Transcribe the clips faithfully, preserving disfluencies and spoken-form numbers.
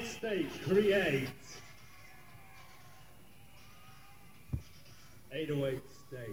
State creates eight oh eight State.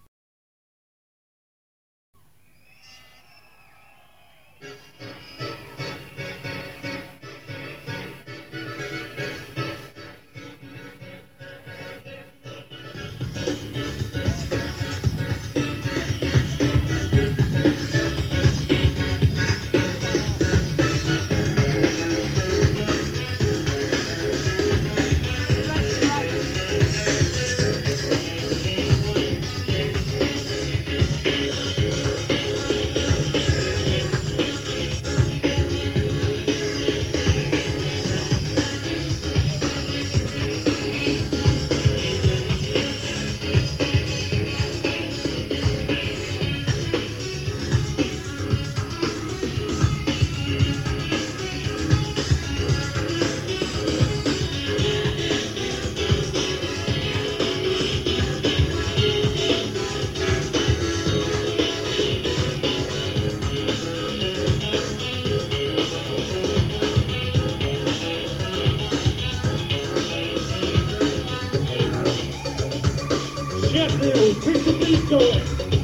Sheffield, keep the beat going.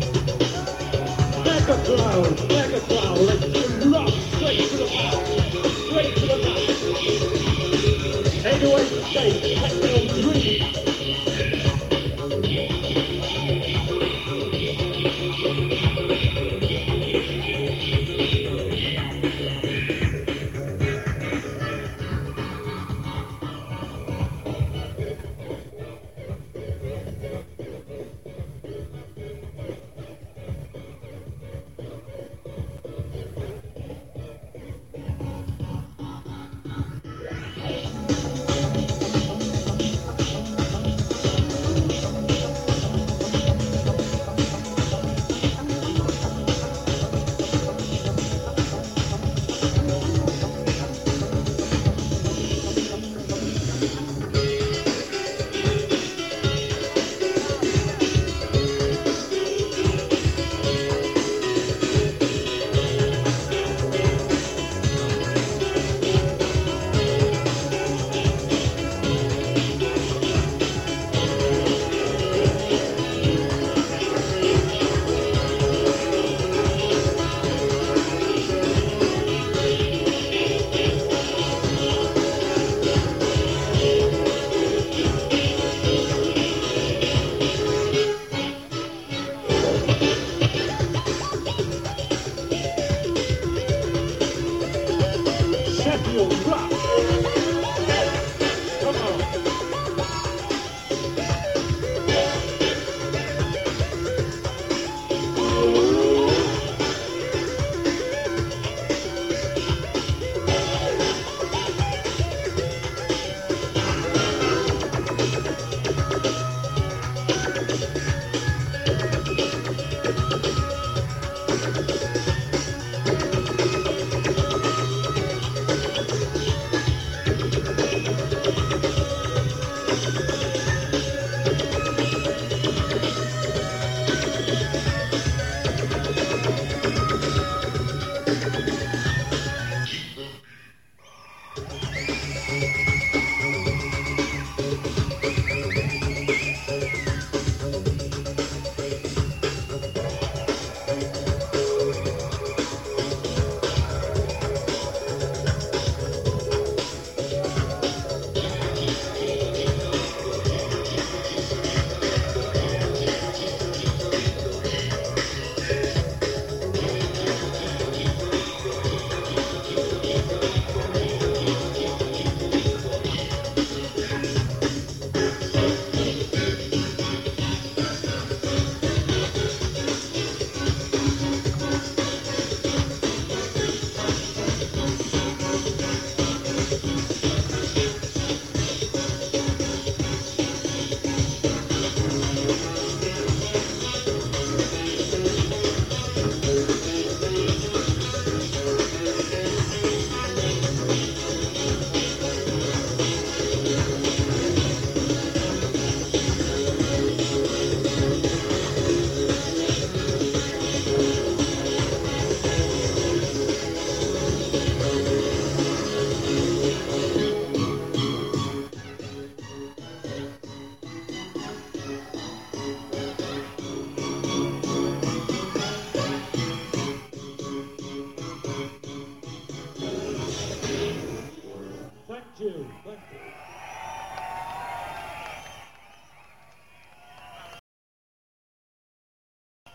Back a cloud, back a cloud, let's get rock, straight to the top, straight to the top. eight oh eight State, Sheffield three.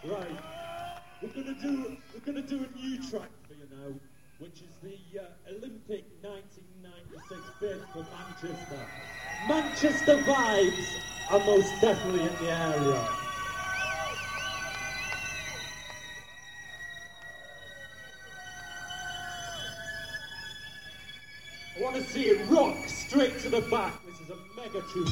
Right. We're gonna do we're gonna do a new track for you now, which is the uh, Olympic nineteen ninety-six bid for Manchester. Manchester vibes are most definitely in the area. I want to see it rock straight to the back. This is a mega tune.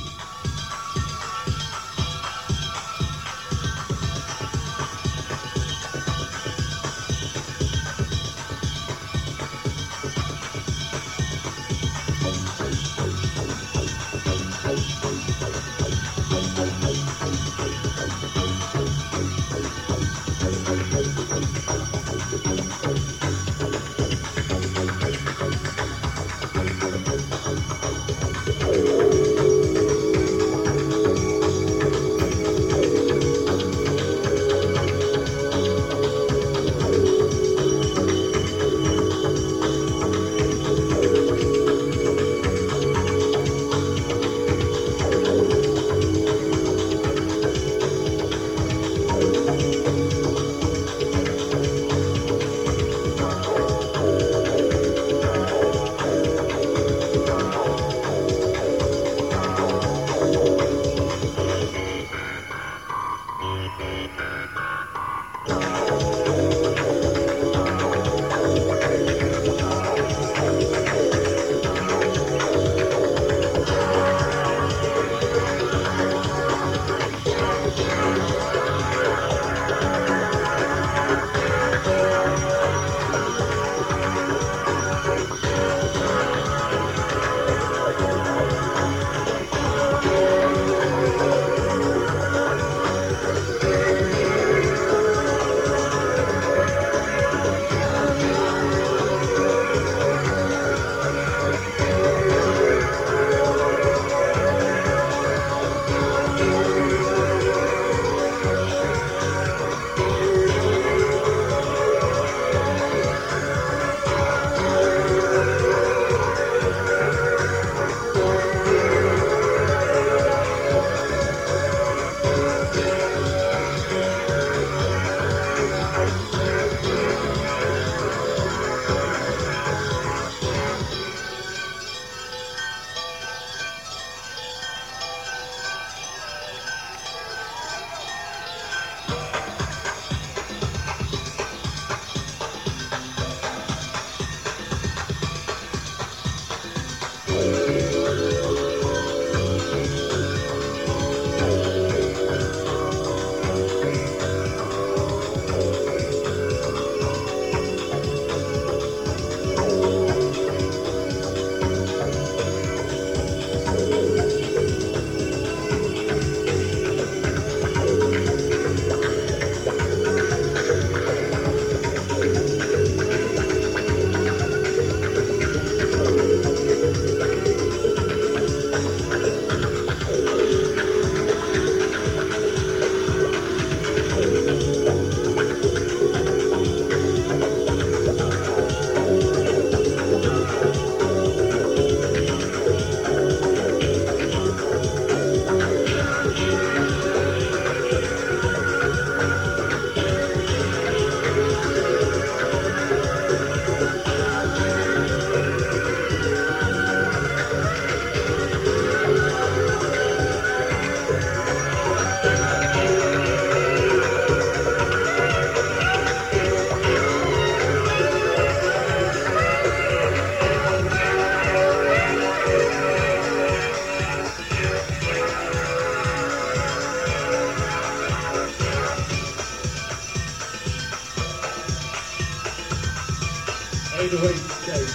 eight oh eight State.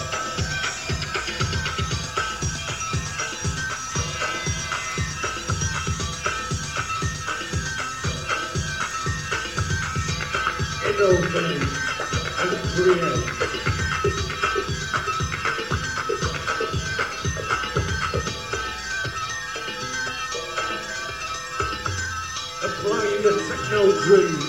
Innovate and create. Applying the techno dream.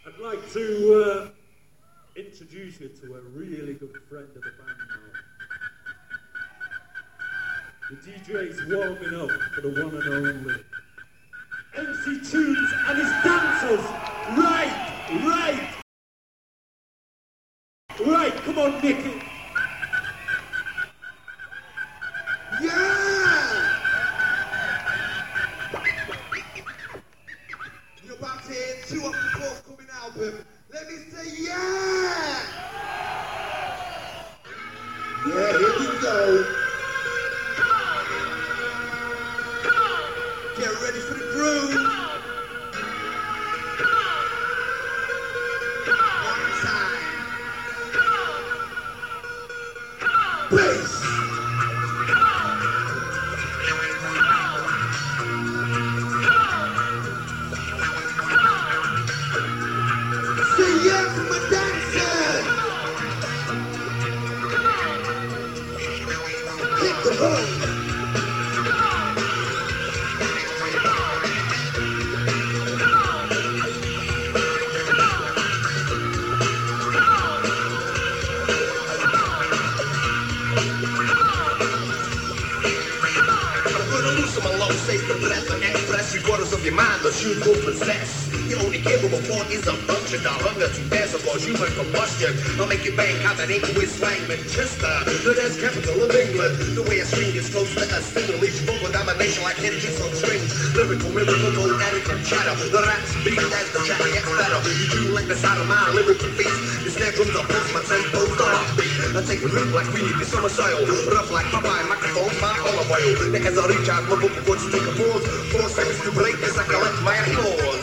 I'd like to uh, introduce you to a really good friend of the band now. The D J's warming up for the one and only M C Tunes and his dancers. Right, right, right. Come on, Nicky. Yeah! You're about to hear two off the forthcoming album. Let me say yeah! Yeah, here we go. Get ready for the groove. One time. Bass. Say yeah for my dancers. Hit the hook. Safe to bless and express three quarters of your mind, the shoes will possess. The only capable form is a function, the hunger to pass upon human combustion. I'll make you bang out that English slang Manchester, the dance capital of England. The way I swing is close to a stimulate vocal domination like energies on strings. Lyrical, miracle, added from chatter. The raps beat as the chatter gets better. You do like the sound of my lyrical beats. Your snare drums are pulse, my tempo's the heartbeat. I take a rip like we need the summer soil. Rough like Popeye, microphone, my olive oil. As I reach out, my vocal cords take a pause. Four seconds to break as I collect my applause.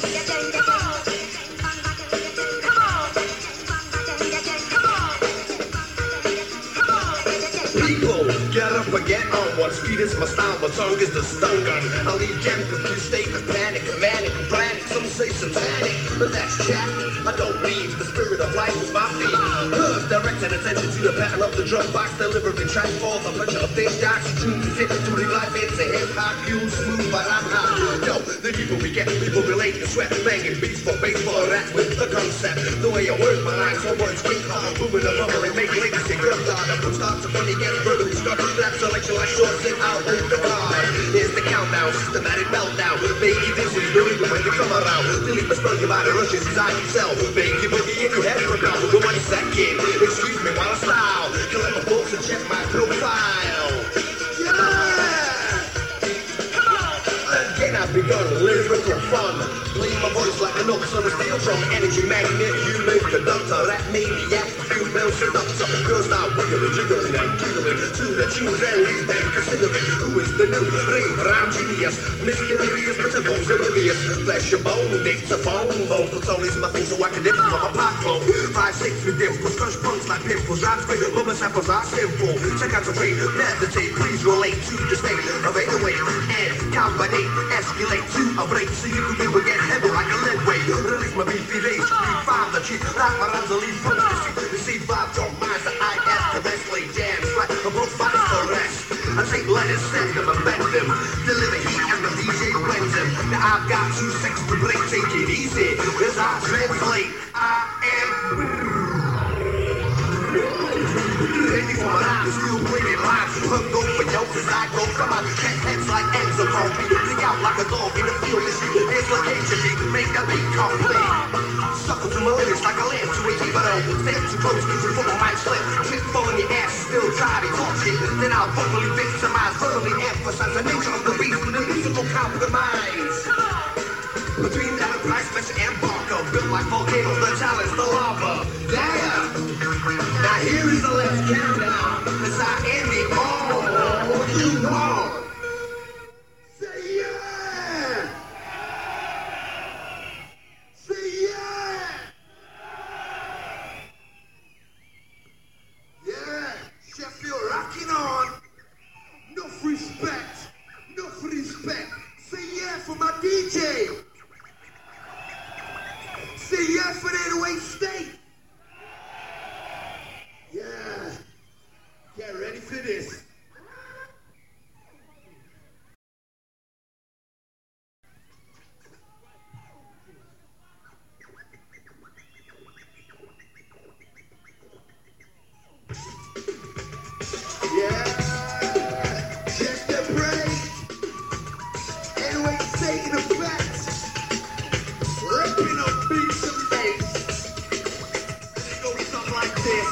People, get up and get on. What speed is my style, my tongue is the stun gun. I leave them confused, state of panic, manic, frantic. Some say satanic, but that's chat. I don't leave, the spirit of life is my feet. Hers directing attention to the pattern of the drum box, delivering tracks for the pleasure of this jocks. Tunes to fit to the life, it's a hip hop, you smooth, but I'm hot. Yo, the people we get, people relate to sweat, banging beats for baseball, rap with the concept. The way I work my lines, so words quick, hard, moving the bubble and make ladies say good God. I put start to when you get verbally stuck. That selection like shorts and I'll move the car. Here's the countdown, systematic meltdown. Baby, this is the rhythm when they come around. Delete my spell, your body rushes inside yourself. Baby, boogie in your head for about one second. Excuse me while I style. Collect my books and check my profile. Yeah! Again, I've begun lyrical fun. Play my voice like a note on a steel drum. Energy magnet, human conductor. Rap maniac, female seductor. Girls start wiggling, jiggling and giggling to the tunes and leave them considering who is the new rave around genius. Mysterious, but the bones oblivious. Flesh your bone, dictaphone. Vocal tone is my thing, so I can dip from a pop clone. Five, six, three dimples, crush punks like pimples. Rhymes great, but my samples are simple. Check out the rate, meditate, please relate to the state of eight oh eight and combinate, escalate to a break so you can even get heavy like a lead weight. Release my beefy days, three, five, the cheat, like my rhymes will leave from the seat. Receive five, don't mind the I S, the rest lay jams, like a both bodies for rest. I take letters, send them, and bend them, deliver heat and the D J blends them. Now I've got two six to break, take it easy, as I translate, I am ready for my rhymes, still bringing lines, hook go for yo, cause I go from my chest heads like ends of home, dig out like a dog in the field, and see here's location, beat, make the beat complete. Sucker to my lyrics like a lamb to a T-bone. Step too close, before my mic slip. Trip fall in your ass, still try to talk shit. Then I'll vocally victimize, verbally emphasize the nature of the beast with a musical compromise. Between Enterprise, Messer, and Barker, built like volcanoes, the talent's the lava. Damn! Now here is the last countdown, as I end it all. You want? Say yeah! Say yeah! Yeah! Sheffield rocking on! Enough respect! Enough respect! Say yeah for my D J! Say yeah for the eight oh eight State! Yeah! Get ready for this! Stepping up beats and bass. And it goes something like this.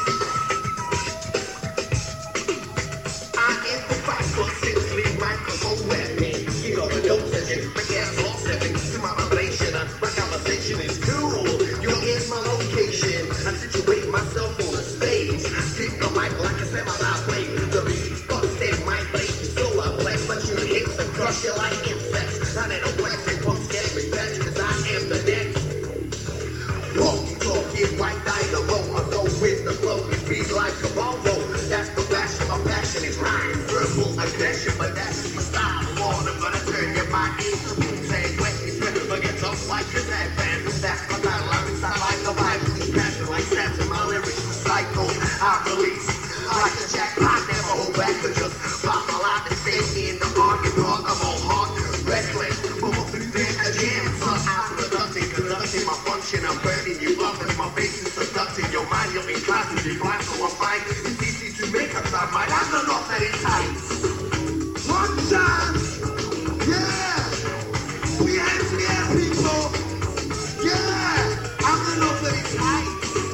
I am the five foot six lead microphone weapon. You know the notes and you forget all seven. To my relation, my conversation is cool. You're in my location. I situate myself on the stage. Keep the mic like a semi-live play. The beat fucks in my face. So I play, but you hit and crush you like insects. I need a wax and punks get respect, cause I am the next. Walking, talking, white dynamo. I go with the flow, it beats like a bongo. That's the passion, my passion is rhyme. Verbal aggression, but that's my style. Warn, I'm gonna turn your mind into Wu-Tang. When you spin it, forget tough like your tag band. That's my title, I recite like a Bible. These passion like stats in my lyrics, recycle. I release like a jackpot, never hold back to just pop my life and stay in the market. Dog, I'm on hard, reckless, but I'm through there again. So I'm productive, conducting my function. I'm burning you up and my face is seducting your mind. You're inclined to be blind, so I'm fine. It's easy to make up my mind. I don't know that it's tight. One time, yeah. Put your hands in the air, people. Yeah, I don't know that it's tight.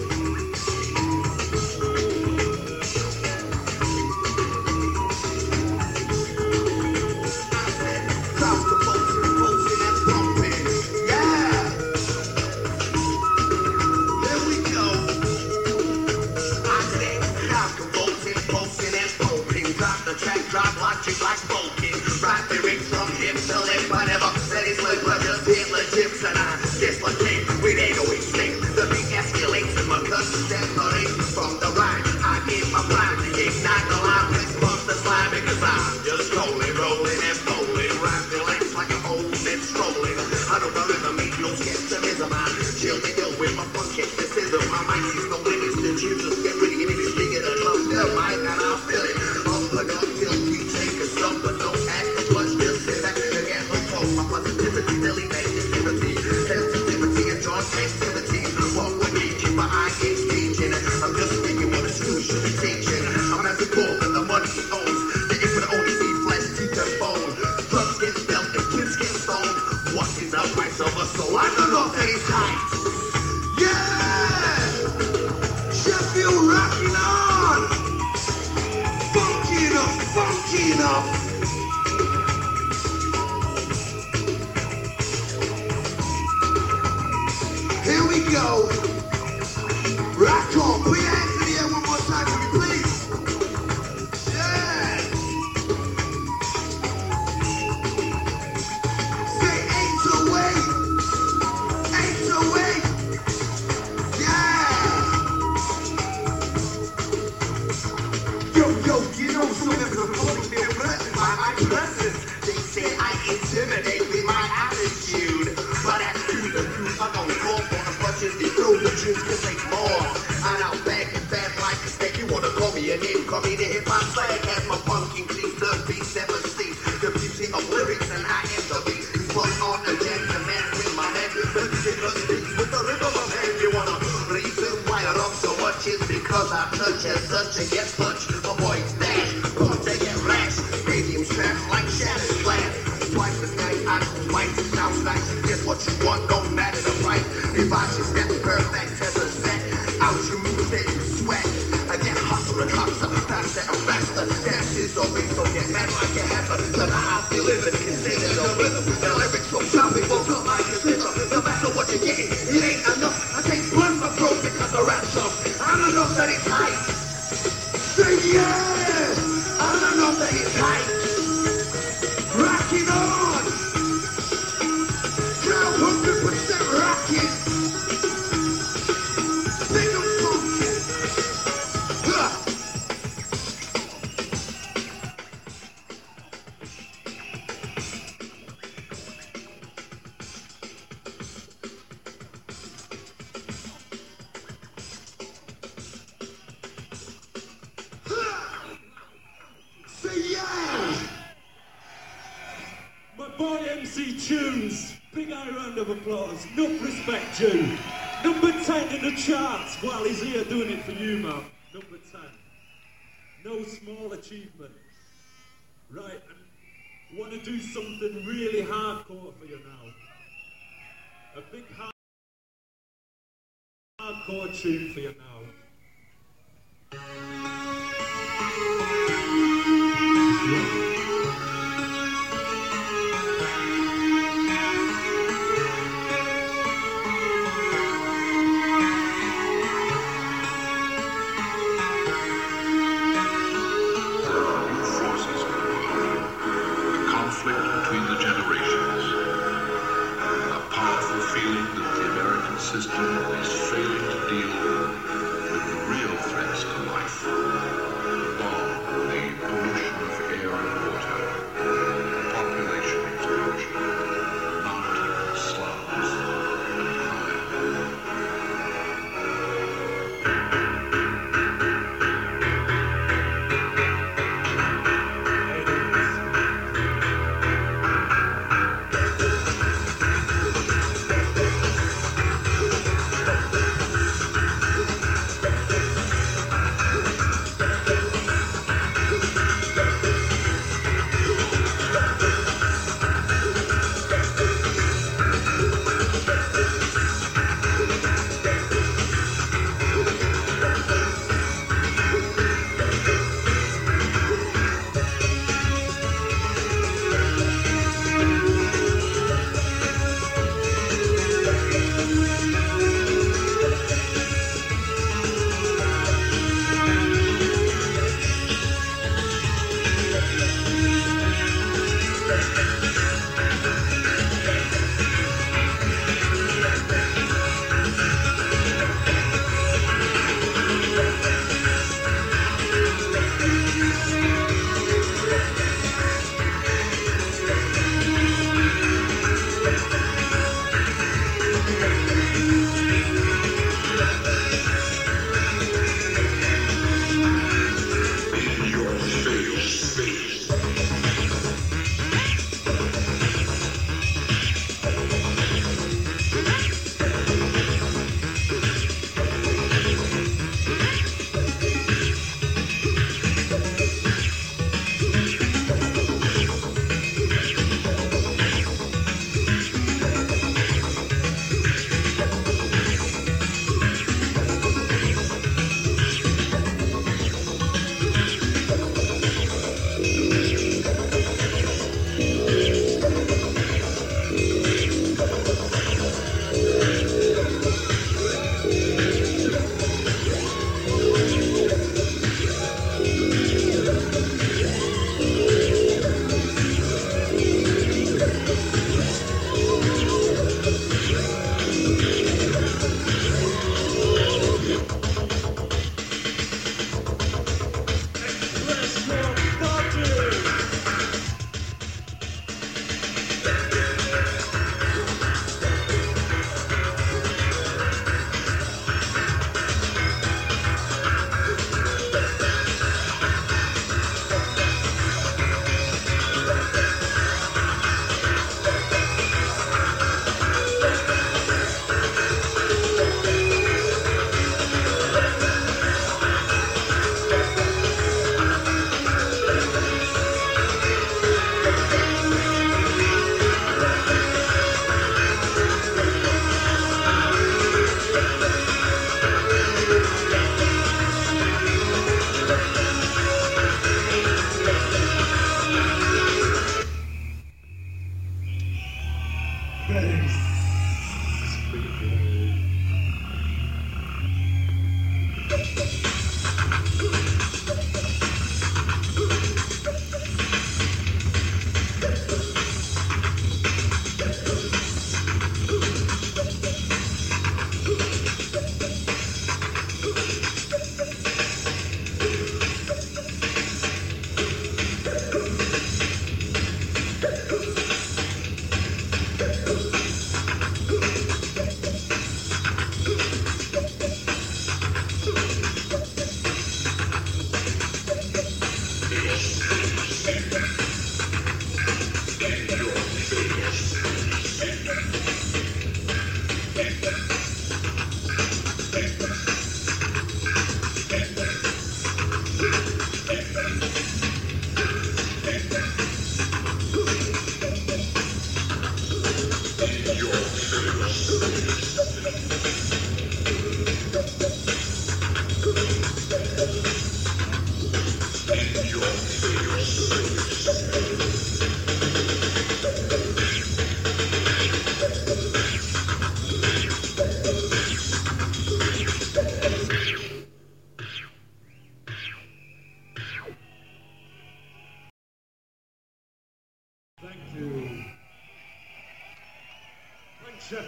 Stop the posting, posting and pumping. Yeah. Here we go. I said, stop the posting, posting and pumping. Drop the track, drop logic like smoking. Right lyrics from him to lip, whatever. That is like just hit legit, and I dislocate with eight oh eight six. The beat escalates and my cousin separates from the rhyme. I give my blind to ignite the line. Let's bump the slime because I'm just rolling, rolling and bowling. Rhyme relax like a old man strolling. I don't run in the meat, no skepticism. I chill the hill with my funk skepticism. My mind sees no limits to choose. Just get ready, get it, speak it, and love the mic, and I'll feel it. Up and up till we take a sub, but don't act the punch, just sit back and get my tone. My positivity, daily negativity, sensitivity, and joint activity. Walk with me, keep my eye engaging. I'm just speaking what a student should be teaching. I'm as a poor than the money he owns. The ink would only see flesh, teeth, and bone. Drugs get spelled and kids get stoned. Walking up myself a soul, I don't know that it's tight. Yeah! Sheffield rocking on! Funky enough, funky enough! Here we go. Rock on. Put your hands in the air one more time for me, please. Yeah. Say eight away. Eight away. Yeah. Yo, yo, you know some members of the public feel threatened by my presence. They say I intimidate with my attitude. But that's true, the truth. I don't call for the punches, they throw the juice to take more. And I'll beg and bad like a snake. You wanna call me a name, call me the hip-hop flag. As my pumpkin cleans the beat, never cease. The beauty of lyrics, and I am the beat. You put on a gentleman with my head. The signal speaks with the rhythm of hand. You wanna reason why I love so much is because I touch as such and get punched. My boys dash, boys they get rash. Stadium straps like shattered glass. Twice as nice, I do twice, it sounds nice. Guess what you want, don't matter the price. If I just get perfect as a set, out you move it, you sweat. I get hustle and hustle, faster and faster. Dance is always so get mad like a heifer. So now I feel it, consider the rhythm. The lyrics so choppy, won't come like a scissor. No matter what you're getting, it ain't enough. I can't burn my throat because I rap tough. I don't know that it's tight. Say yeah! I don't know that it's tight. Rocking on! Crowd one hundred percent rocking! Sing them funky! Huh. Say yeah! My boy M C Tunes, big high round of applause, enough respect due. Number ten in the charts while he's here doing it for you, man. Number ten. No small achievement. Right, and want to do something really hardcore for you now. A big hard hardcore tune for you now. System is failing to deal with the real threats to life. The bomb, the pollution of air and water, population explosion, mountain slums, and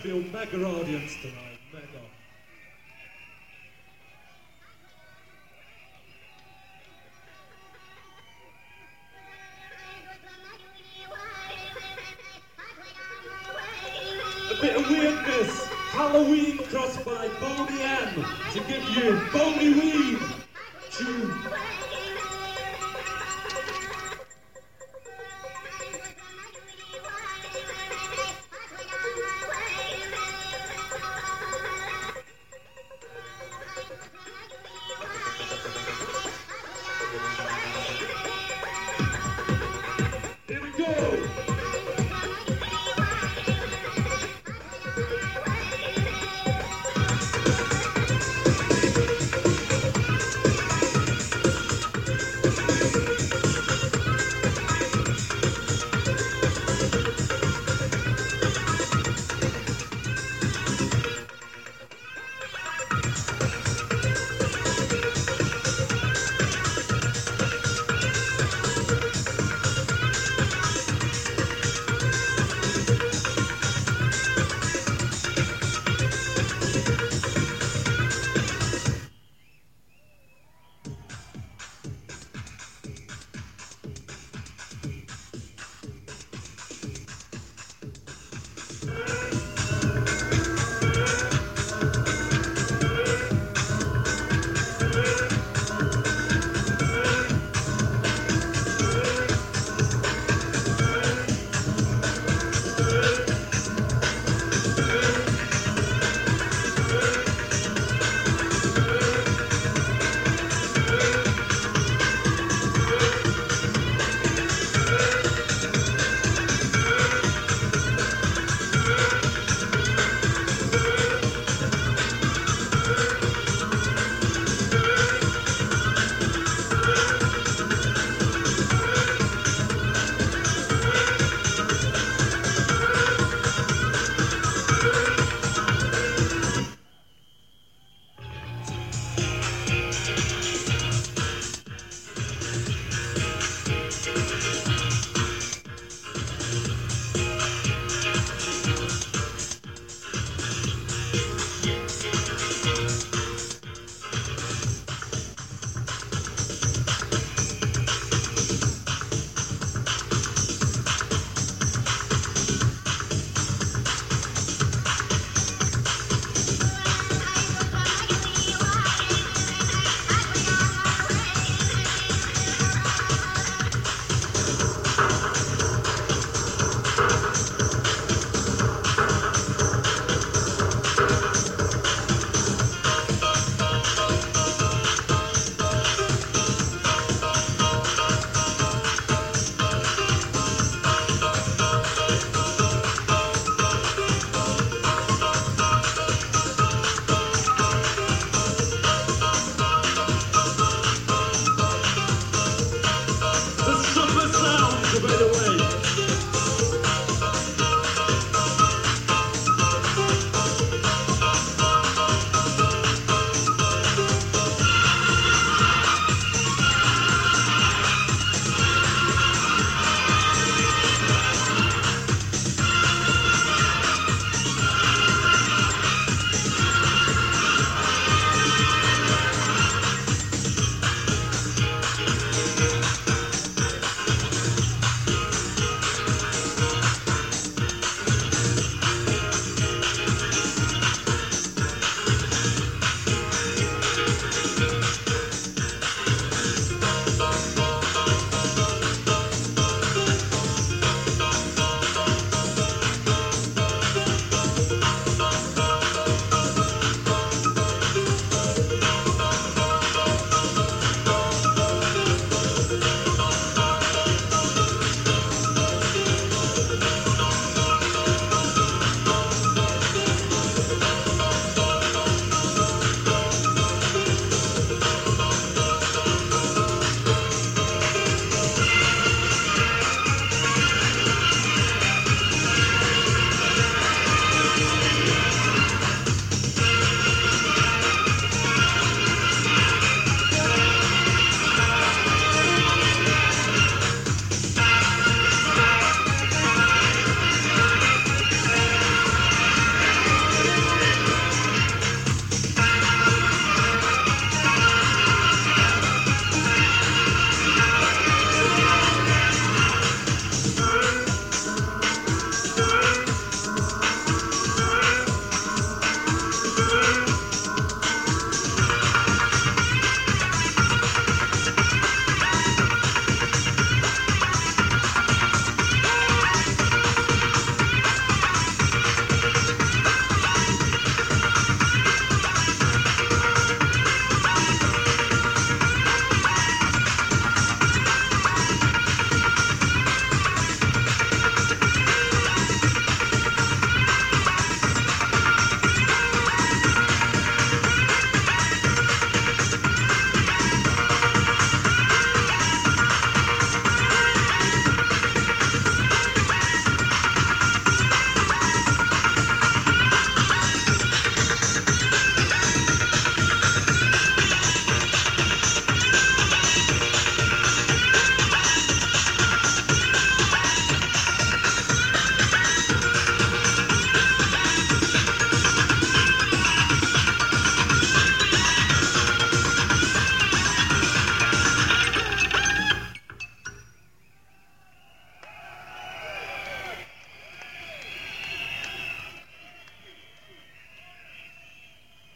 Sheffield mega audience tonight, mega. A bit of weirdness, Halloween crossed by Boney M to give you Boney Ween tune. Here we go!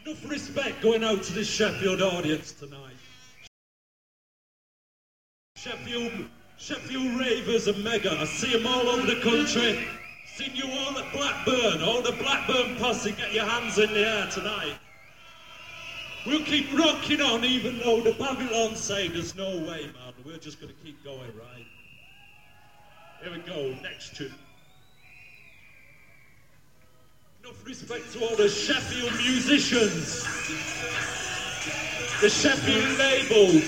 Enough respect going out to this Sheffield audience tonight. Sheffield, Sheffield ravers and mega. I see them all over the country. Seen you all at Blackburn. All the Blackburn posse, get your hands in the air tonight. We'll keep rocking on even though the Babylon say there's no way, man. We're just going to keep going, right? Here we go, next tune. Enough respect to all the Sheffield musicians. The Sheffield label.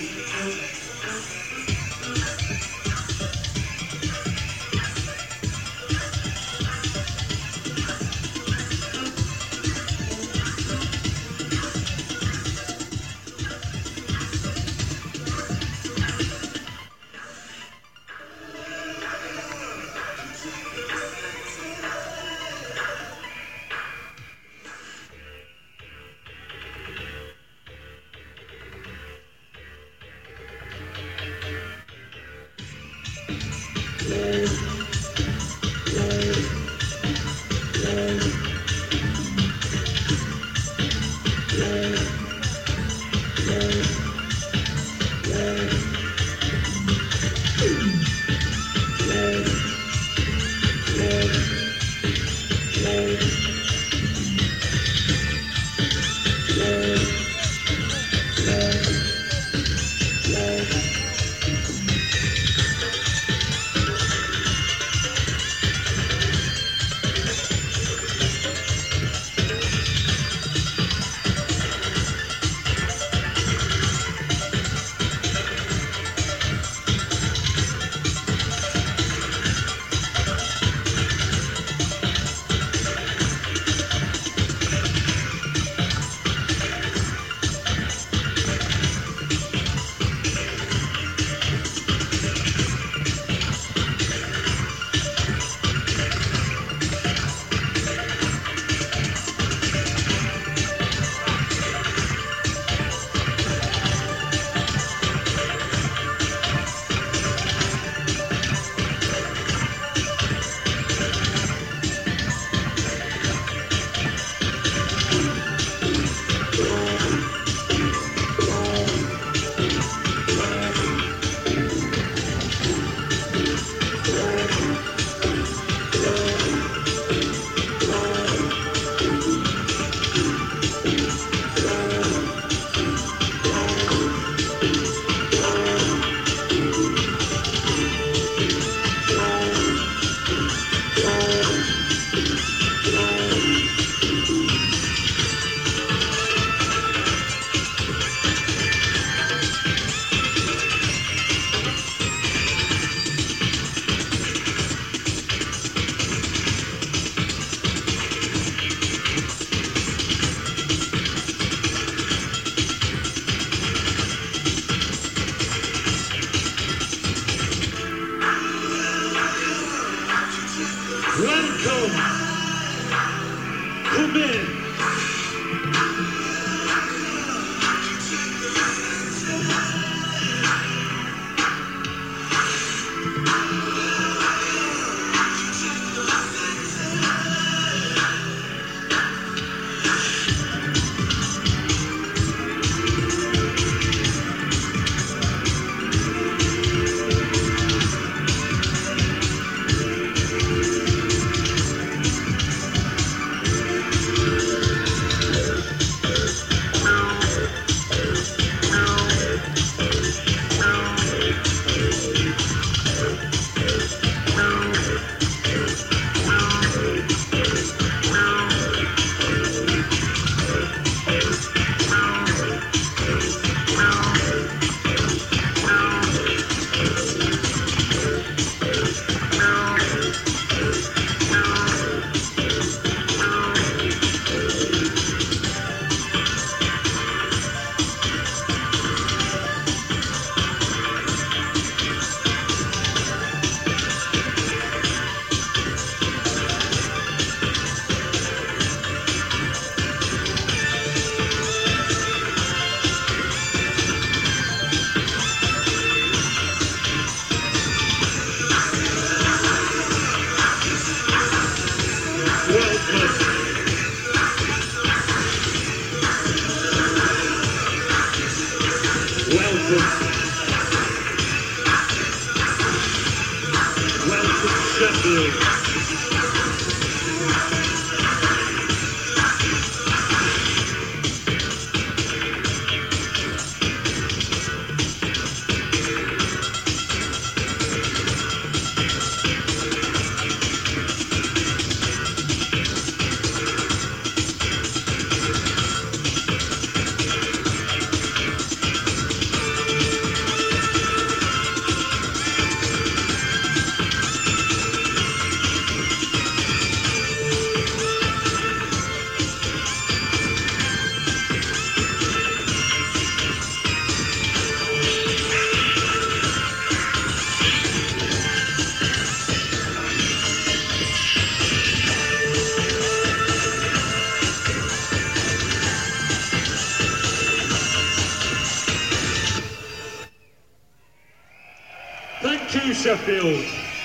Thank you, Sheffield.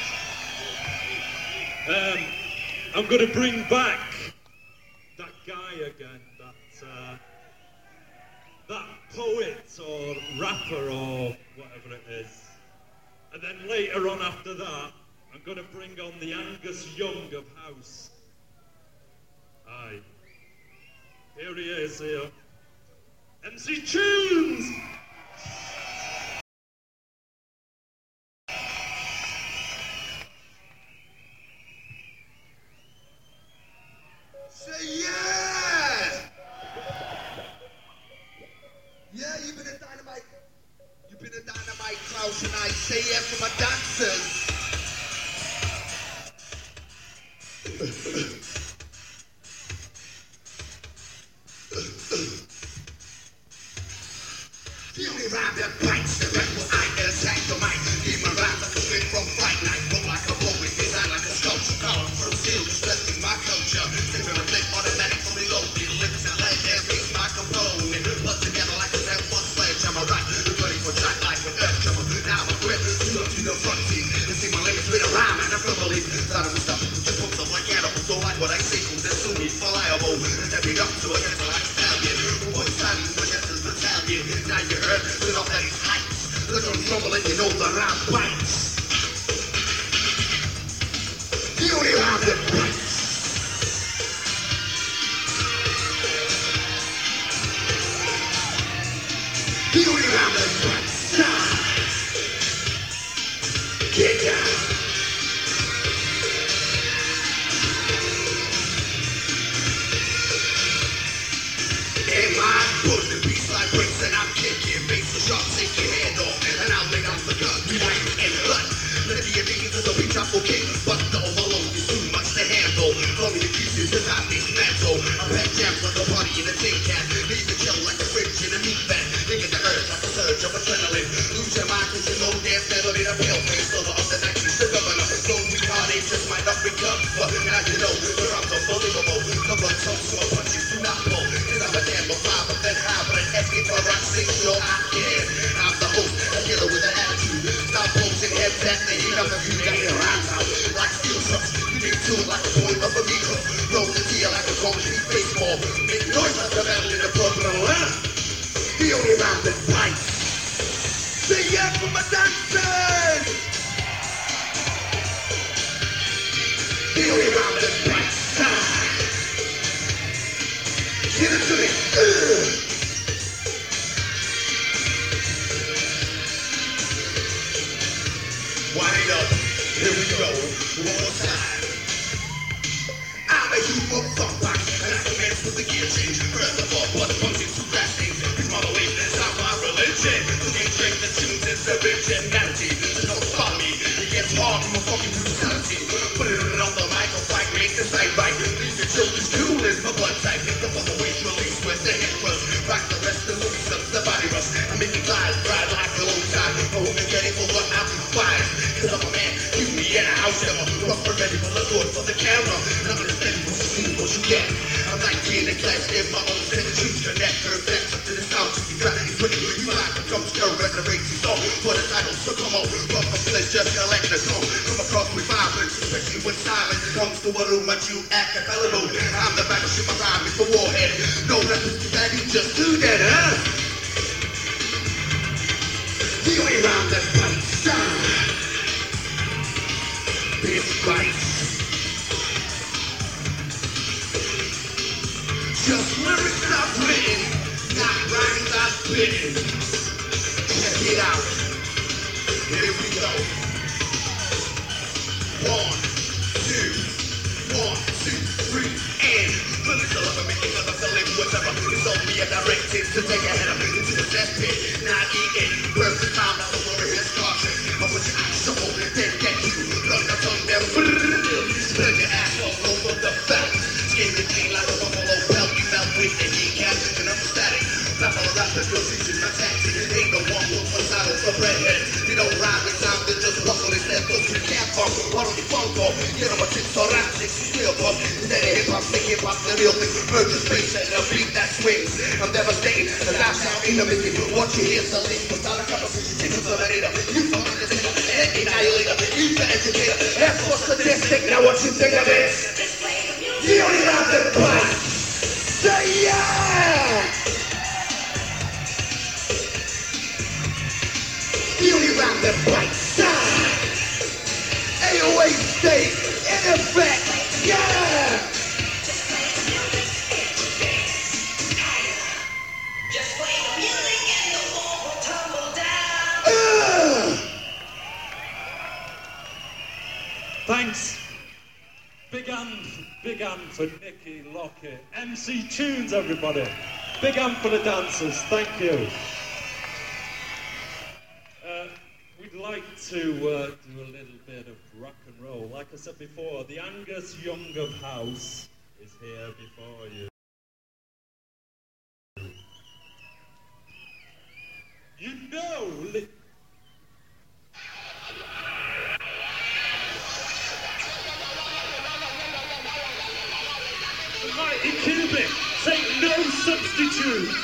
Um, I'm going to bring back that guy again, that uh, that poet or rapper or whatever it is. And then later on after that, I'm going to bring on the Angus Young of House. Aye. Here he is here. M C Tunes! Say yeah! Yeah, you've been a dynamite. You've been a dynamite Klaus tonight. Say yeah for my dancers. The only rhyme that bites the rebel eye and attack the mic. Give my rhyme like a straight from Fright Night. Roll like a poet, design like a sculpture. Color from steel, respecting my culture. Sipping a flip, automatic, fully loaded. Lyrics and legendaries, my component. Put together like a set one sledge. I'm a right, ready for track like an earth trouble. Now I'm a grip, to look to the front team. And see my lyrics with a rhyme and a family. Thought it was stuff, just pumps up like animals. Don't like what I say, who's assuming for liable. And step it up to a ghetto like stallion. Boys, silence, but yes, it's battalion. Now you heard, with all that heights. Look on trouble and you know the rhyme bites. The only rhyme that bites. The only rhyme that bites. Get down. In my book, the beats like bricks and I'm kicking. Bass so sharp, take your hand off. And I'll lay down the gun, behind and blood. Let the opinions of the beats I will kick. But the overload is too much to handle. Throw me the pieces and I dismantle. I pack jams like a party in a tin can. Leave the chill like a fridge in a meat van. They get the urge like a surge of adrenaline. Lose your mind cause you know there's never been a pale face. Silver of the nineties, the governor. No retarded just might not become. But now you know the rhymes are unbelievable. The blood comes so I punch you do not pull. Cause I'm a damn five but then high. But an escape for rock six, so I can. I'm the host, a killer with an attitude. Stop posting heads at the heat of the view. Got your rhymes out like steel trucks. You dig to it like a point of a needle. Roll the deal like a golden street baseball. Make noise like the battle in the program. The only rhyme that bites. Say yeah for my dancers. The only rhyme that bites. Get it to me. Ugh. Wind it up. Here we go. One more time. I'm a human funk box, and I commence with the gear change. First of all, blood functions to crash things. Cause my belief is not my religion. Who can't drink the tunes is originality. So don't follow me. It gets hard from a fucking brutality. Put it on the mic, I'll fight, make the sight right. Leave the children's cool is my blood type. The fucking weight release with the head thrust. Rock the rest of the loose up the body rust. I make it glide, ride like a low tide. I hope you're ready for what I'm fire. Cause I'm a man, keep me in a house ever. Rough and ready for the sword for the camera. And I'm gonna stand for see what you get. I'm nineteen and class in my own set of truth. Connect her back up to the sound. You got it, put it, you like to come to resurrect your song. For the title, so come on. Rough and let's just collect the song. Come across with violence, especially when silence comes to a room, but you act a fallible. I'm the battleship, my rhyme is the warhead. No reference to that, you just do that, huh? The only rhyme that bites, this bites. Just lyrics I've written, not rhymes I've spittin'. Check it out. Here we go. One, two, one, two, three, and Phillips will ever make another selling whatever. It's only a directive to take a header into the death pit. Not eating. Perfect time, not to worry, it's cautious. I put your eyes shuffle, then get you. Run the tongue down, spread your ass all over the fat. Skin the chain like a buffalo belt. You melt with the kneecap, and I'm static. Buffalo rapper, go teaching my tactics. Ain't no one with one side of the breadhead. You don't rhyme with time, then just hustle instead. Go to the camp, all on the phone call. Get on my tips, all right, six, still pump. Instead of hip hip-hop, make hip-hop the real thing. Virgin space and a beat that swings. I'm devastating, the lifestyle in the making. What you hear, so late, but not a composition, tickles of an You from the center, annihilator, you the educator. That's what's the sadistic, now what you think of it? You don't even have to bite. Say yeah! You don't even have to bite. eight oh eight state, in effect, yeah! Just play the music and the wall will tumble down. Uh. Thanks. Big hand, big hand for Nicky Lockett. M C Tunes, everybody. Big hand for the dancers. Thank you. Uh, we'd like to uh, do a little bit of rock and roll. Like I said before, the Angus Young of House is here before you. You know, li- the mighty Cubic, take no substitute.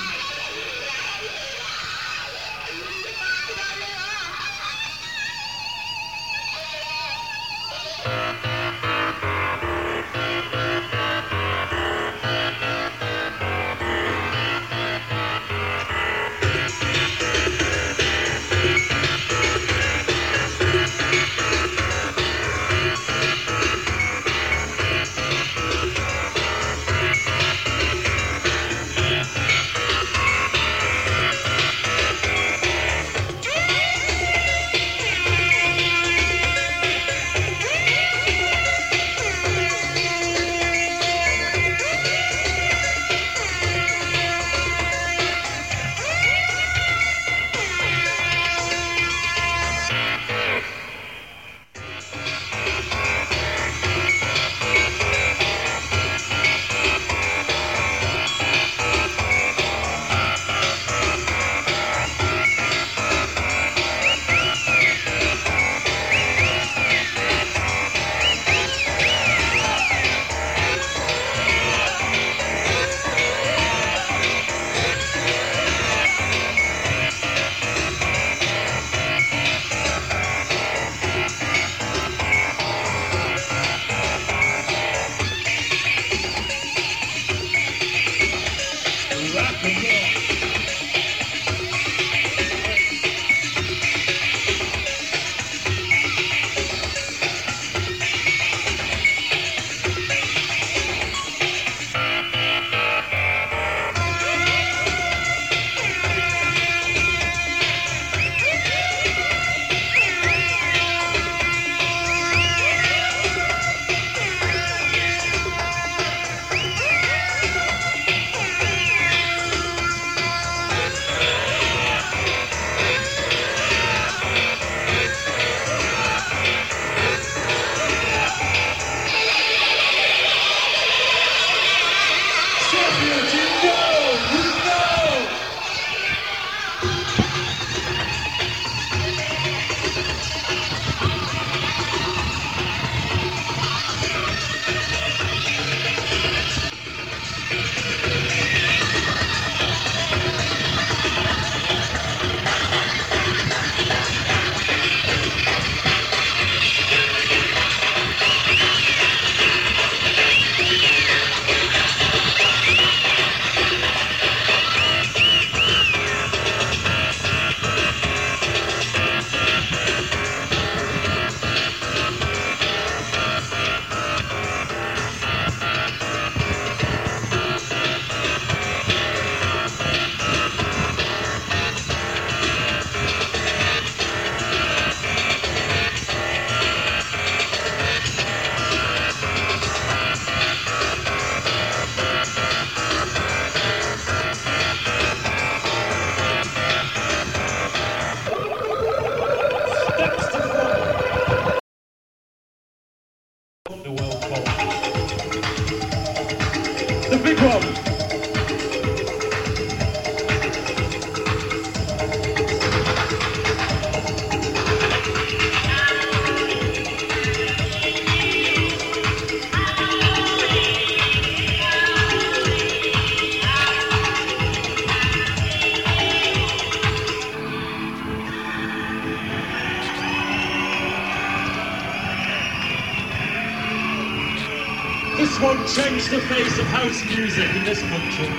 change the face of house music in this country.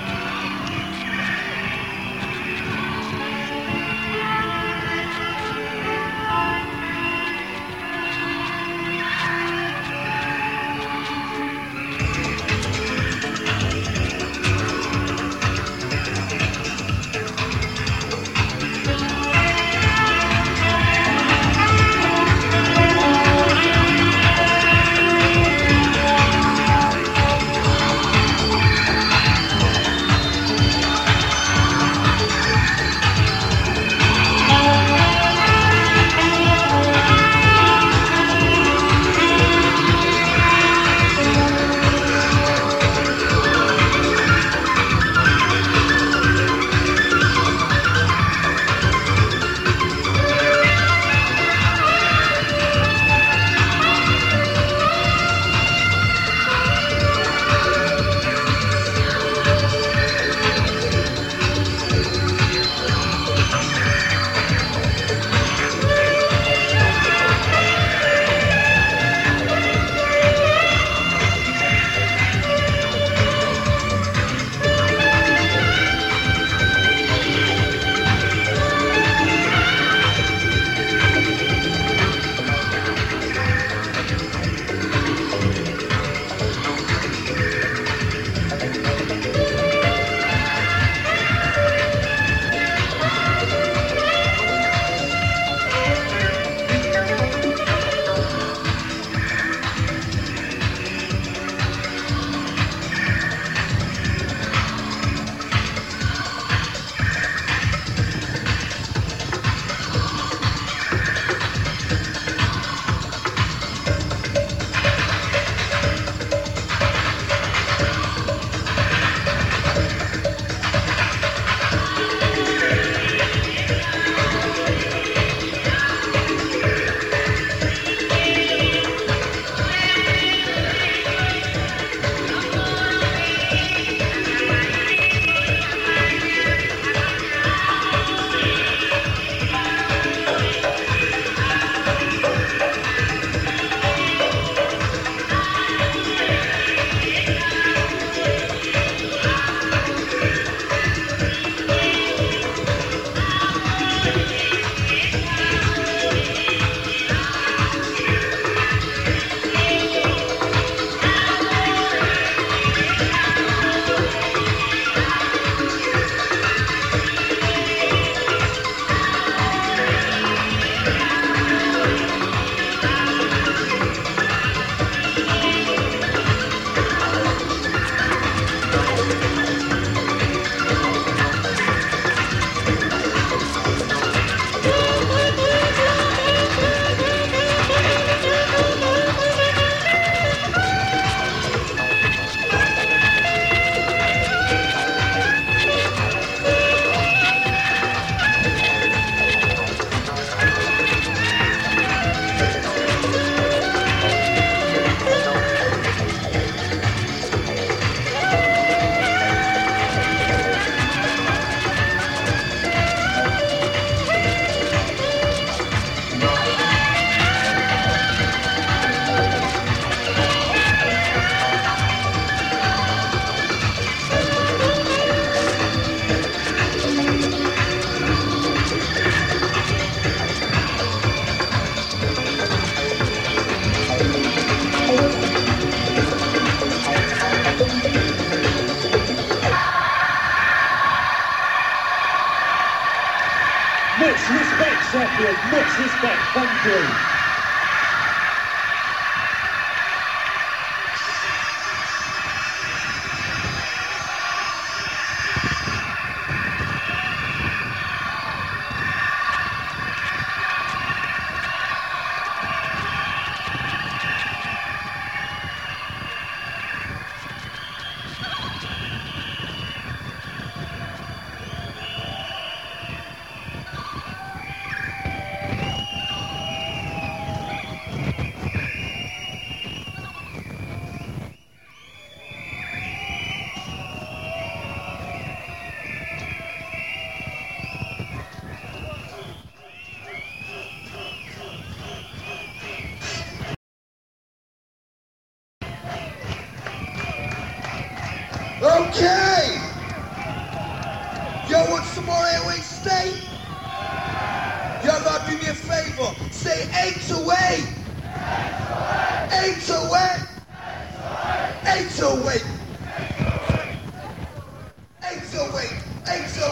Much respect, Sheffield. Much respect. Thank you.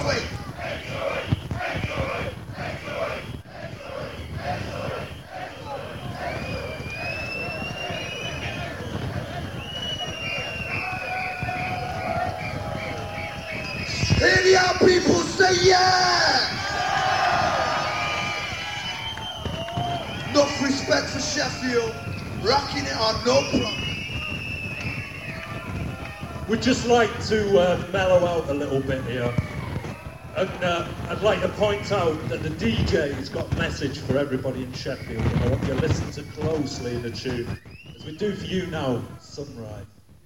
way. Any of y'all people say yeah! Enough respect for Sheffield, rocking it on no problem. We'd just like to uh, mellow out a little bit here. And uh, I'd like to point out that the D J's got a message for everybody in Sheffield. And I want you to listen to closely the tune, as we do for you now, Sunrise.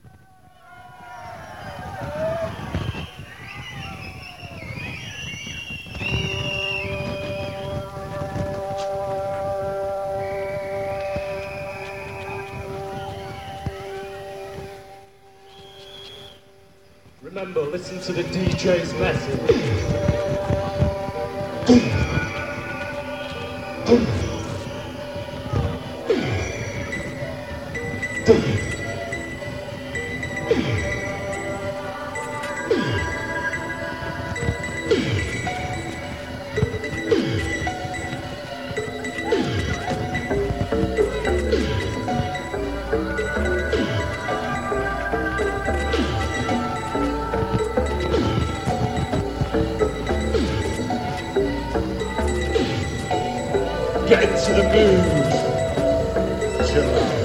Remember, listen to the D J's message. Get into the mood. Chill out.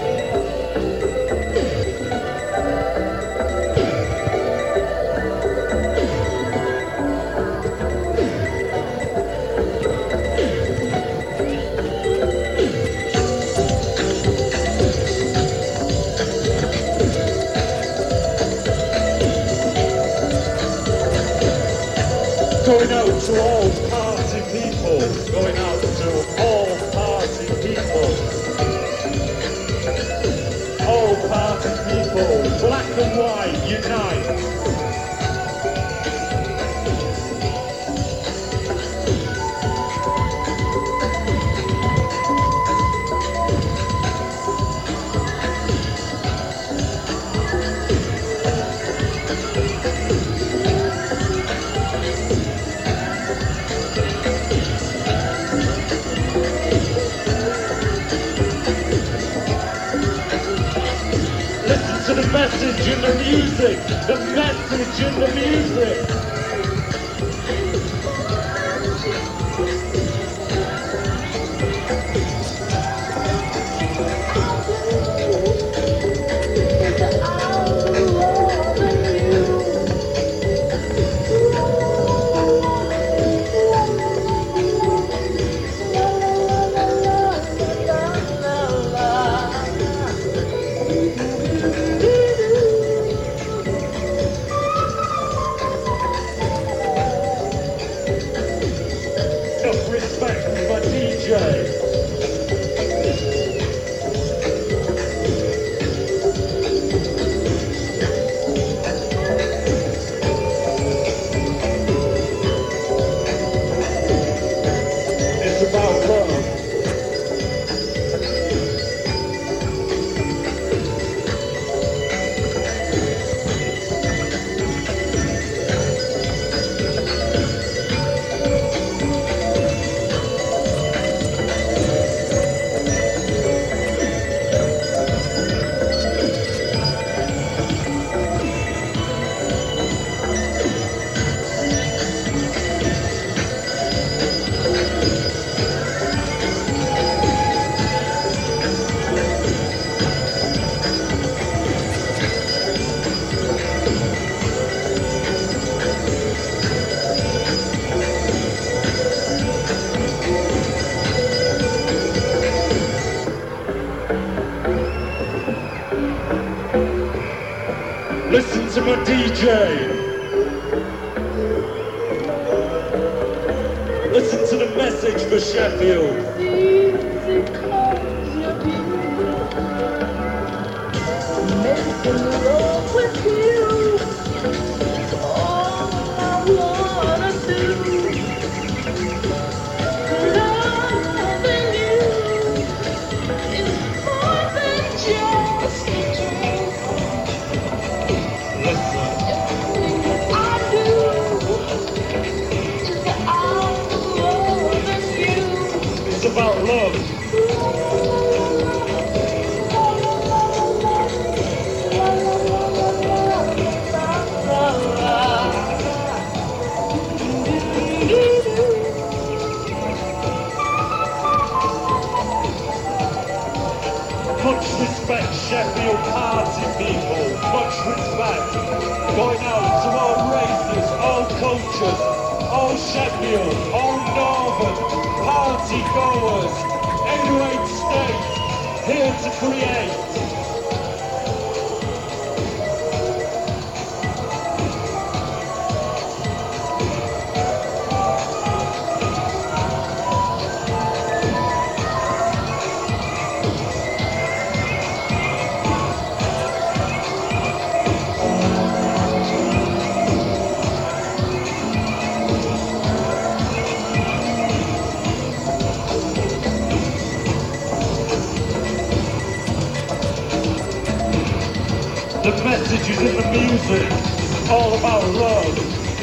Going out to all party people, going out to all party people, all party people, black and white, unite. To the message in the music, the message in the music. Respect for D J. It's about love. Listen to my D J. Listen to the message for Sheffield. musicians, all Sheffield, all Northern, party goers, eight oh eight State, here to create. The message is in the music, all about love.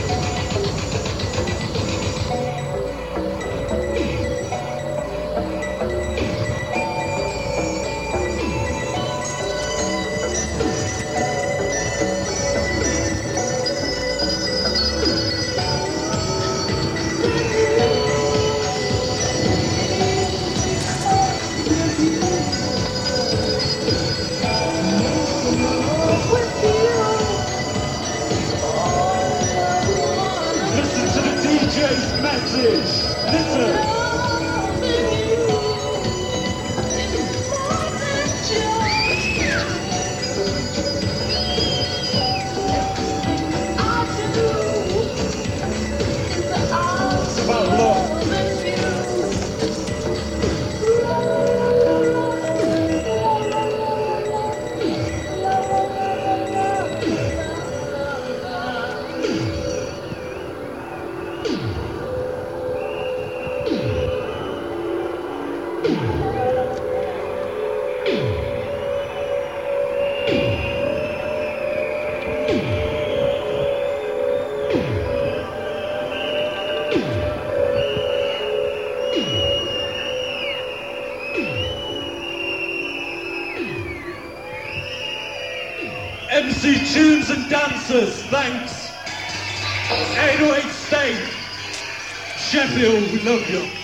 Message. Listen. It's about love. M C Tunes and Dancers, thanks. eight oh eight State, Sheffield, we love you.